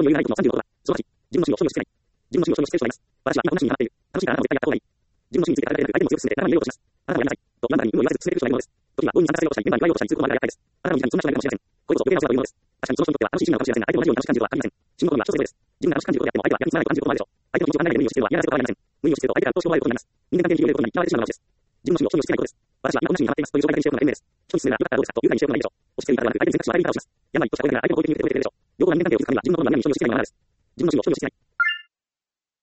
に余裕がないことの36は、その8、自分の主義を承認してない。自分の主義を承認している人がいます。私は今こんな主義にハマっている。楽しいからあなたも絶対やった方がいい。自分の主義について語られる相手も強く進めて、あなたも言おうとします。あなたもやめなさい。と、メンバーに有無を言わず進めている人がいるのです。時には、強引に参加させようとしたり、メンバーに言われようとしたりすることまでが厄介です。あなたの時間にそんな人がいるかもしれません。これこそ余計なお世話というものです。確かにその人にとっては楽しい趣味なのかもしれませんが、相手も同じように楽しく感じるとは限りません。仕事には人それぞれです。自分が楽しく感じることであっても、相手は逆につまらないと感じることもあるでしょう。相手の気持ちを考えないで無理をしているのは嫌なせることはありません。無理をしていると相手から投資をもらえることになります。人間関係に広げることに嫌われてしまうのです。自分の趣味をしていないことです。私は今こんな趣味にハマっていますという状態だけにしておくのが賢明です。人に勧めるならよかったらどうですかというふうにしておくのがいいでしょう。押しているからではなく、相手に選択肢を与える言い方をします。病としたことなら相手の攻撃に触れてくれるでしょう。よくある面談でよく使うのは自分のことを何に所有していないものなのです。自分の趣味を所有していない。